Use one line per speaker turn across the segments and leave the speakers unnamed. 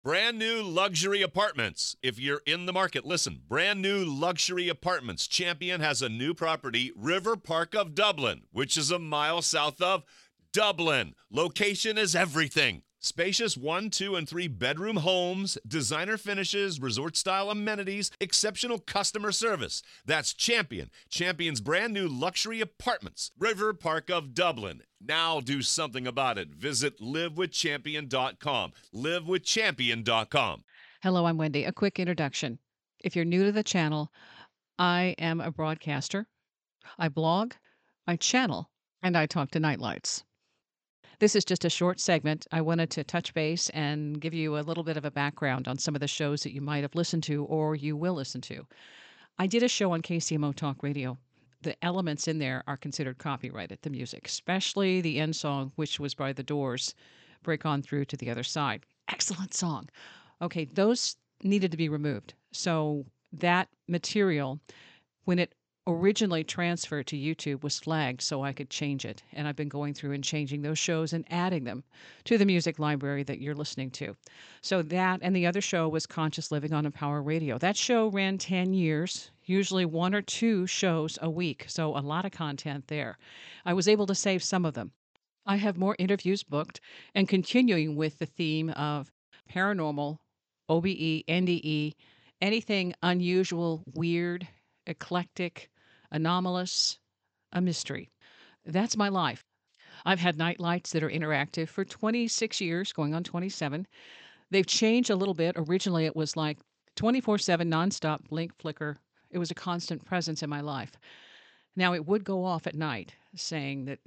Brand new luxury apartments. If you're in the market, listen. Brand new luxury apartments. Champion has a new property, River Park of Dublin, which is a mile south of Dublin. Location is everything. Spacious 1, 2, and 3 bedroom homes, designer finishes, resort-style amenities, exceptional customer service. That's Champion. Champion's brand new luxury apartments. River Park of Dublin. Now do something about it. Visit livewithchampion.com. Livewithchampion.com.
Hello, I'm Wendy. A quick introduction. If you're new to the channel, I am a broadcaster. I blog, I channel, and I talk to nightlights. This is just a short segment. I wanted to touch base and give you a little bit of a background on some of the shows that you might have listened to or you will listen to. I did a show on KCMO Talk Radio. The elements in there are considered copyrighted, the music, especially the end song, which was by The Doors, Break On Through to the Other Side. Excellent song. Okay, those needed to be removed. So that material, when it originally transferred to YouTube, was flagged so I could change it. And I've been going through and changing those shows and adding them to the music library that you're listening to. So that and the other show was Conscious Living on Empower Radio. That show ran 10 years, usually 1 or 2 shows a week. So a lot of content there. I was able to save some of them. I have more interviews booked and continuing with the theme of paranormal, OBE, NDE, anything unusual, weird, eclectic, anomalous, a mystery. That's my life. I've had night lights that are interactive for 26 years, going on 27. They've changed a little bit. Originally, it was like 24/7 nonstop blink, flicker. It was a constant presence in my life. Now, it would go off at night saying that,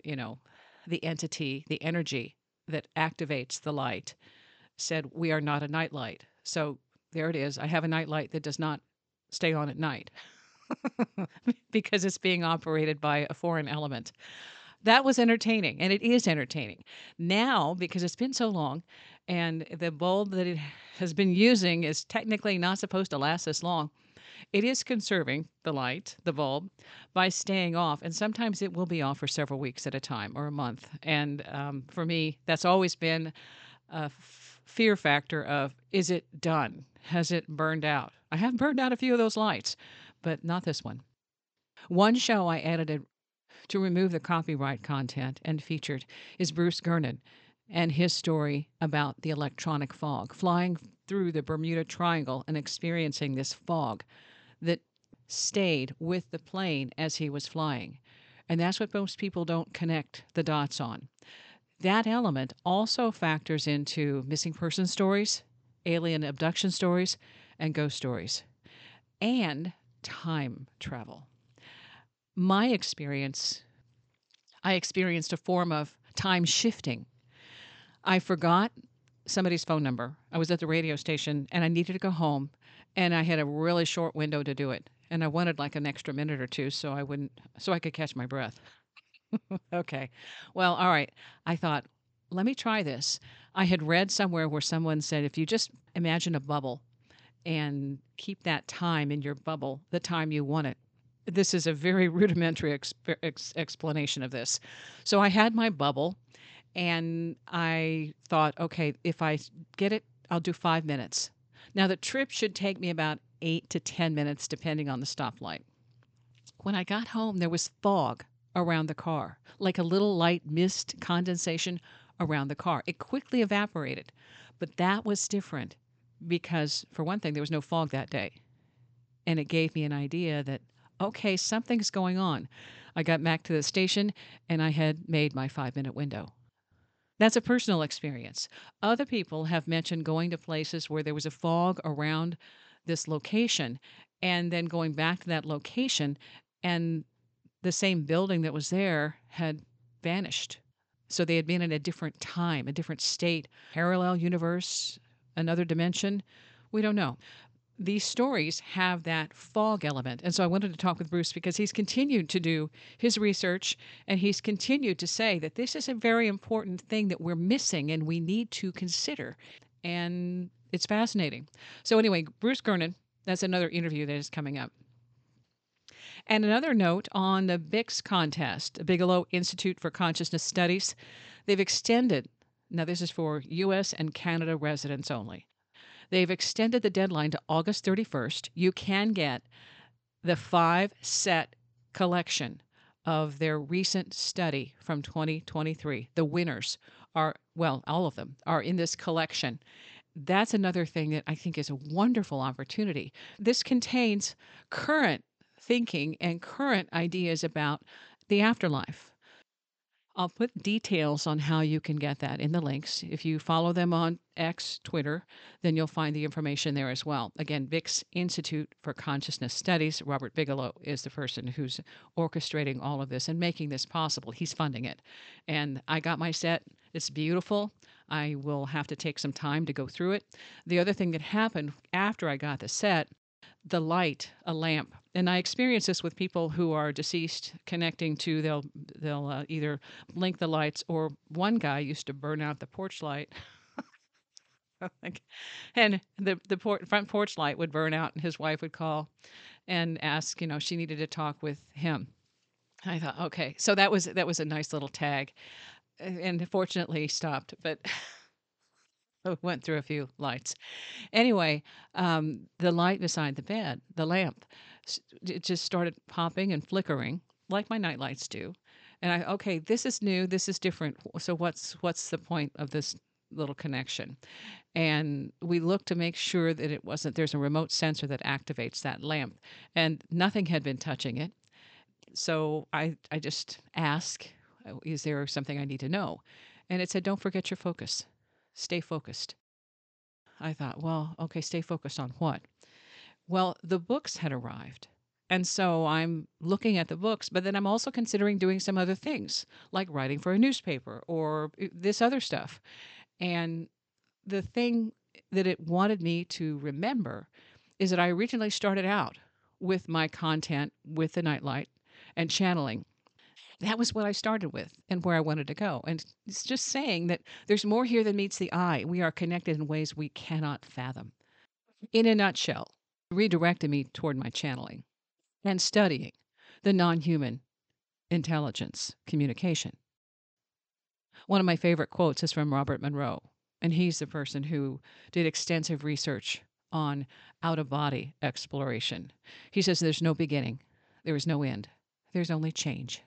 the entity, the energy that activates the light said, "We are not a nightlight." So there it is. I have a nightlight that does not stay on at night because it's being operated by a foreign element. That was entertaining, and it is entertaining. Now, because it's been so long, and the bulb that it has been using is technically not supposed to last this long, it is conserving the light, the bulb, by staying off. And sometimes it will be off for several weeks at a time or a month. And for me, that's always been a fear factor of, is it done? Has it burned out? I have burned out a few of those lights, but not this one. One show I edited to remove the copyright content and featured is Bruce Gernon and his story about the electronic fog, flying through the Bermuda Triangle and experiencing this fog that stayed with the plane as he was flying. And that's what most people don't connect the dots on. That element also factors into missing person stories, alien abduction stories, and ghost stories, and time travel. My experience, I experienced a form of time shifting. I forgot somebody's phone number. I was at the radio station and I needed to go home, and I had a really short window to do it. And I wanted like an extra minute or two so I could catch my breath. Okay. Well, all right. I thought, let me try this. I had read somewhere where someone said if you just imagine a bubble and keep that time in your bubble, the time you want it. This is a very rudimentary explanation of this. So I had my bubble and I thought, okay, if I get it, I'll do 5 minutes. Now, the trip should take me about 8 to 10 minutes, depending on the stoplight. When I got home, there was fog around the car, like a little light mist condensation around the car. It quickly evaporated, but that was different because, for one thing, there was no fog that day. And it gave me an idea that, okay, something's going on. I got back to the station and I had made my 5-minute window. That's a personal experience. Other people have mentioned going to places where there was a fog around this location and then going back to that location and the same building that was there had vanished. So they had been in a different time, a different state, parallel universe, another dimension. We don't know. These stories have that fog element. And so I wanted to talk with Bruce because he's continued to do his research and he's continued to say that this is a very important thing that we're missing and we need to consider. And it's fascinating. So anyway, Bruce Gernon, that's another interview that is coming up. And another note on the BICS contest, Bigelow Institute for Consciousness Studies. They've extended, now this is for U.S. and Canada residents only. They've extended the deadline to August 31st. You can get the 5-set collection of their recent study from 2023. The winners are, well, all of them are in this collection. That's another thing that I think is a wonderful opportunity. This contains current thinking and current ideas about the afterlife. I'll put details on how you can get that in the links. If you follow them on X, Twitter, then you'll find the information there as well. Again, Vic's Institute for Consciousness Studies. Robert Bigelow is the person who's orchestrating all of this and making this possible. He's funding it. And I got my set. It's beautiful. I will have to take some time to go through it. The other thing that happened after I got the set, the light, a lamp. And I experience this with people who are deceased connecting to, they'll either blink the lights, or one guy used to burn out the porch light. And the front porch light would burn out, and his wife would call and ask, she needed to talk with him. I thought, okay, so that was a nice little tag, and fortunately stopped, but went through a few lights. Anyway, the light beside the bed, the lamp, it just started popping and flickering like my night lights do. And okay, this is new, this is different. So what's the point of this little connection? And we looked to make sure that it wasn't, there's a remote sensor that activates that lamp, and nothing had been touching it. So I just asked, is there something I need to know? And it said, don't forget your focus. Stay focused. I thought, well, okay, stay focused on what? Well, the books had arrived. And so I'm looking at the books, but then I'm also considering doing some other things, like writing for a newspaper or this other stuff. And the thing that it wanted me to remember is that I originally started out with my content with the nightlight and channeling. That was what I started with and where I wanted to go. And it's just saying that there's more here than meets the eye. We are connected in ways we cannot fathom. In a nutshell, redirected me toward my channeling and studying the non-human intelligence communication. One of my favorite quotes is from Robert Monroe, and he's the person who did extensive research on out-of-body exploration. He says there's no beginning, there is no end, there's only change.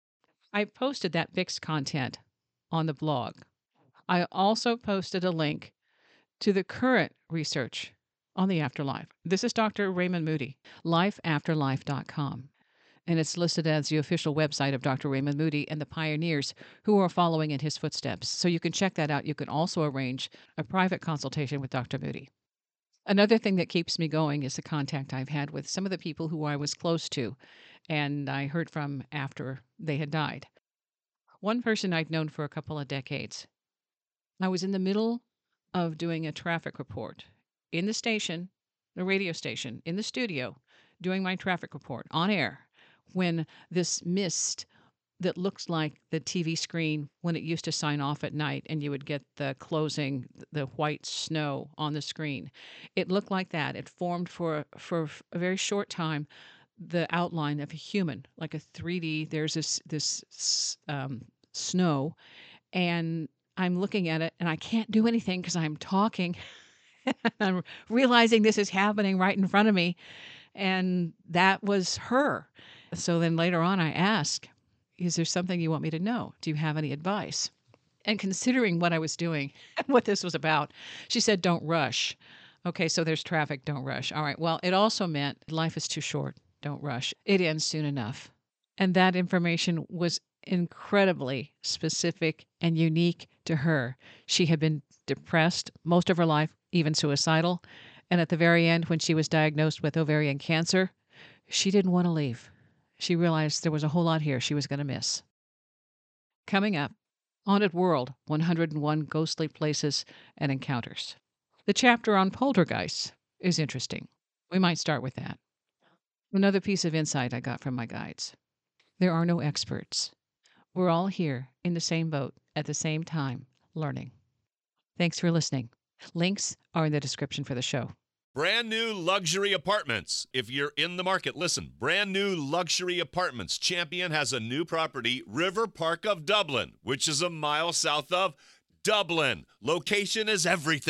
I posted that Vic's content on the blog. I also posted a link to the current research on the afterlife. This is Dr. Raymond Moody, lifeafterlife.com. And it's listed as the official website of Dr. Raymond Moody and the pioneers who are following in his footsteps. So you can check that out. You can also arrange a private consultation with Dr. Moody. Another thing that keeps me going is the contact I've had with some of the people who I was close to and I heard from after they had died. One person I'd known for a couple of decades. I was in the middle of doing a traffic report in the station, the radio station, in the studio, doing my traffic report on air, when this mist that looks like the TV screen when it used to sign off at night and you would get the closing, the white snow on the screen. It looked like that. It formed for a very short time the outline of a human, like a 3D. There's this snow, and I'm looking at it, and I can't do anything because I'm talking. I'm realizing this is happening right in front of me, and that was her. So then later on, I asked, is there something you want me to know? Do you have any advice? And considering what I was doing and what this was about, she said, don't rush. Okay, so there's traffic, don't rush. All right, well, it also meant life is too short, don't rush. It ends soon enough. And that information was incredibly specific and unique to her. She had been depressed most of her life, even suicidal. And at the very end, when she was diagnosed with ovarian cancer, she didn't want to leave. She realized there was a whole lot here she was going to miss. Coming up, Haunted World, 101 Ghostly Places and Encounters. The chapter on poltergeists is interesting. We might start with that. Another piece of insight I got from my guides. There are no experts. We're all here in the same boat at the same time, learning. Thanks for listening. Links are in the description for the show.
Brand new luxury apartments. If you're in the market, listen. Brand new luxury apartments. Champion has a new property, River Park of Dublin, which is a mile south of Dublin. Location is everything.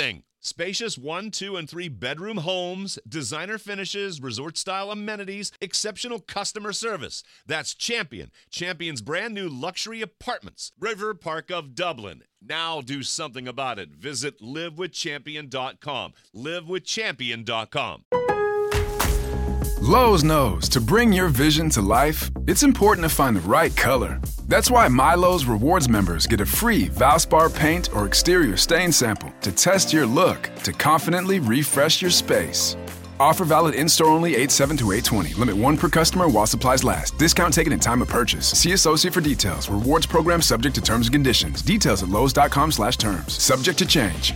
Spacious 1, 2, and 3 bedroom homes, designer finishes, resort-style amenities, exceptional customer service. That's Champion. Champion's brand new luxury apartments. River Park of Dublin. Now do something about it. Visit livewithchampion.com. livewithchampion.com.
Lowe's knows to bring your vision to life, it's important to find the right color. That's why MyLowe's Rewards members get a free Valspar paint or exterior stain sample to test your look to confidently refresh your space. Offer valid in-store only 8/7 to 8/20. Limit 1 per customer while supplies last. Discount taken at time of purchase. See associate for details. Rewards program subject to terms and conditions. Details at lowes.com/terms. Subject to change.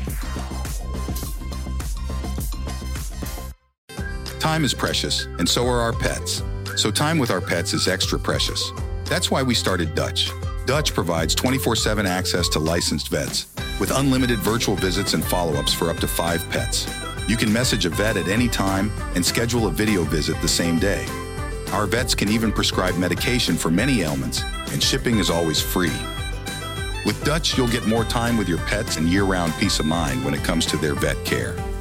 Time is precious, and so are our pets. So time with our pets is extra precious. That's why we started Dutch. Dutch provides 24/7 access to licensed vets with unlimited virtual visits and follow-ups for up to 5 pets. You can message a vet at any time and schedule a video visit the same day. Our vets can even prescribe medication for many ailments, and shipping is always free. With Dutch, you'll get more time with your pets and year-round peace of mind when it comes to their vet care.